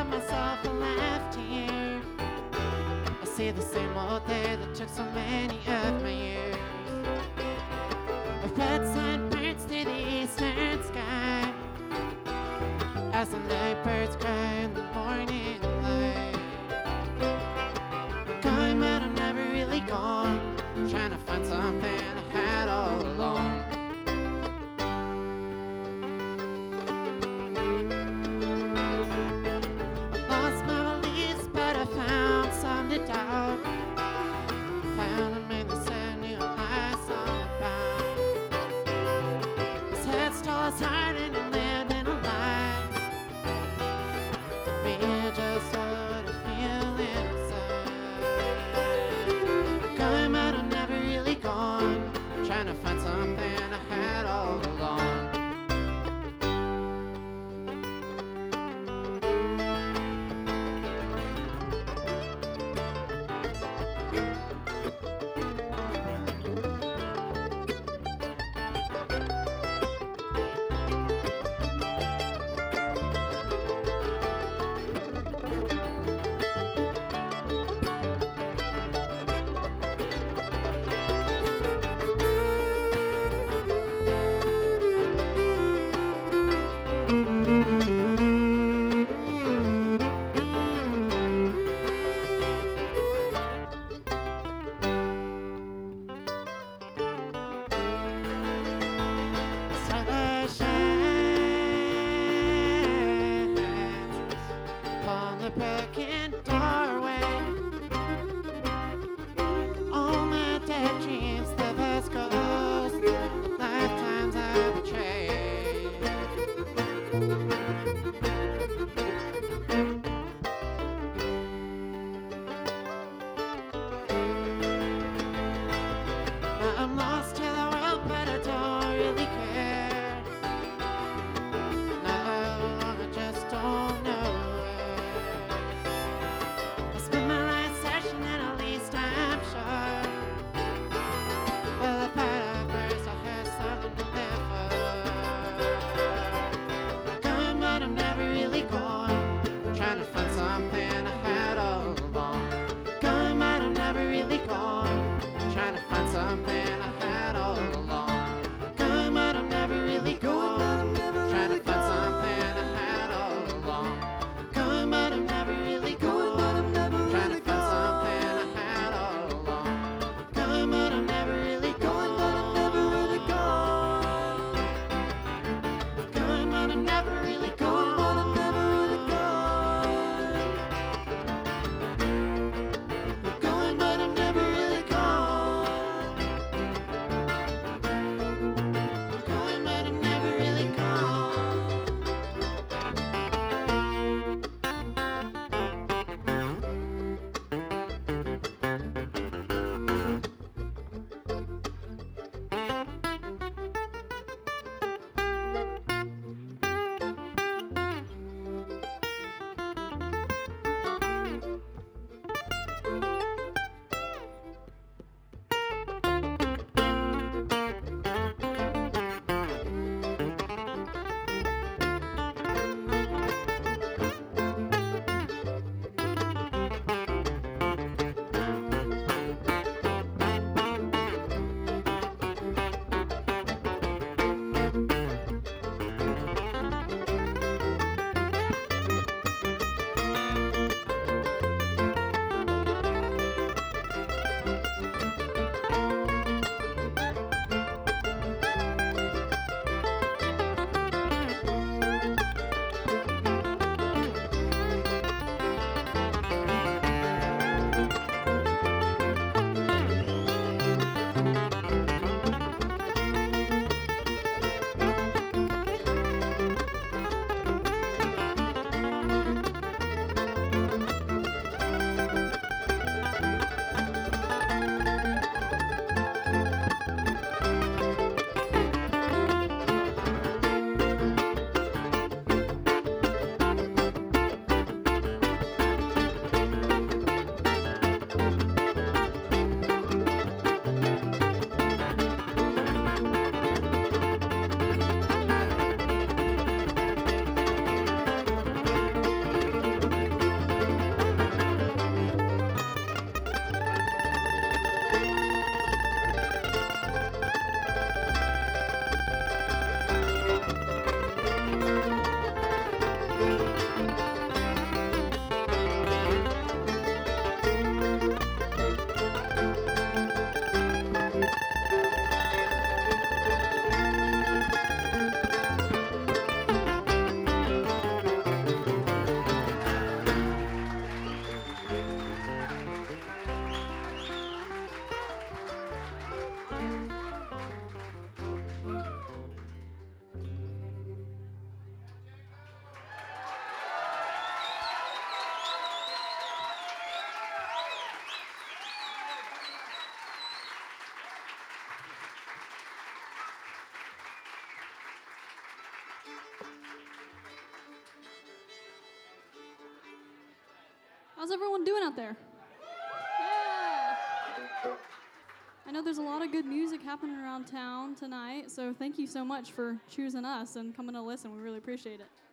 find myself left here. I see the same old day that took so many of my years. A red sun burns through the eastern sky as the night birds cry in the morning light. Going but I'm never really gone, trying to find something I had all along. I lost my beliefs, but I found some to doubt. Found them in the sand, knew life's all about. His head's tall, his heart, and he lived in a lie. Me just what I feel inside. Going but I'm never really gone, trying to find something I had all along. Starlight shines upon the broken doorway. All my dead dreams, the past ghosts, lifetimes I betrayed. Now I'm lost to the world, but I don't really care. No, I just don't know where. I spend my How's everyone doing out there? Yeah. I know there's a lot of good music happening around town tonight, so thank you so much for choosing us and coming to listen. We really appreciate it.